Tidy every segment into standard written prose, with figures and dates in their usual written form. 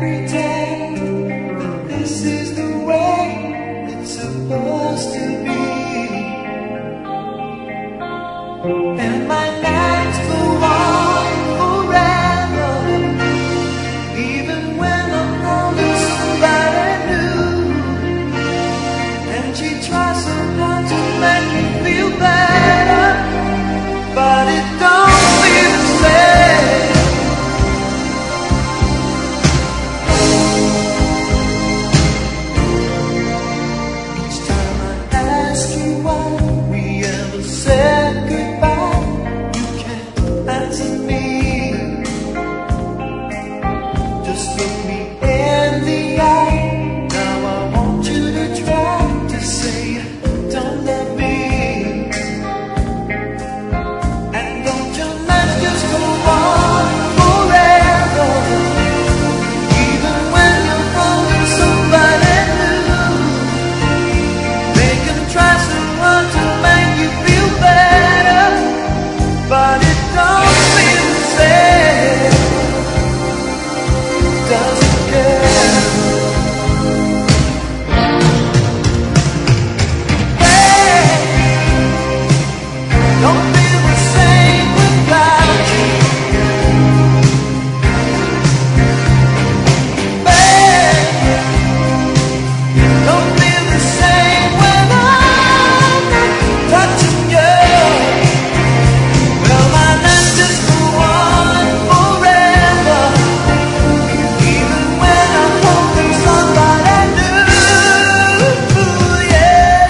pretend that this is the way it's supposed to be. And my nights go on forever, even when I'm holding somebody new. And she tries so hard to make me feel better, but it don't feel the same. Each time I ask you why we ever said goodbye, you can't answer me. Just look me in the eye. Now I want you to try to say don't love me. And don't your nights just go on forever, even when you're holding somebody new. They can try so hard to make you feel better, but it don't feel the same. Doesn't care. Hey, don't feel the same without you. Babe, don't feel the same when I'm not touching you. Well, my nights just go on forever, even when I'm holding somebody new. Yeah.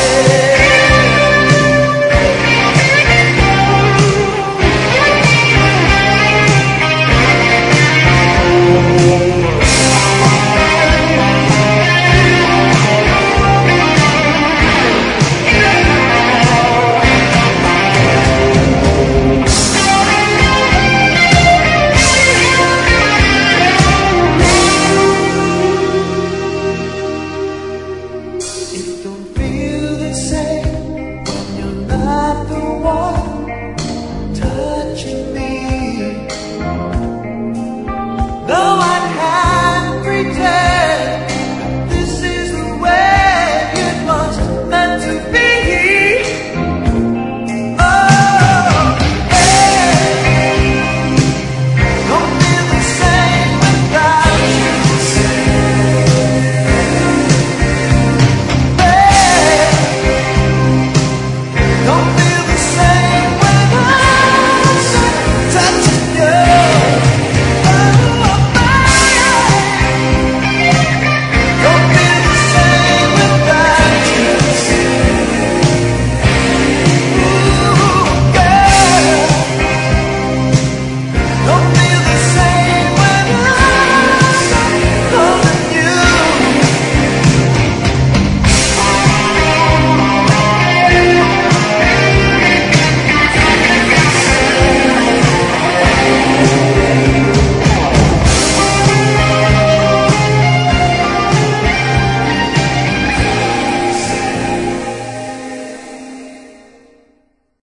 It don't feel the same when you're not the one touching me. Though I'd have pretend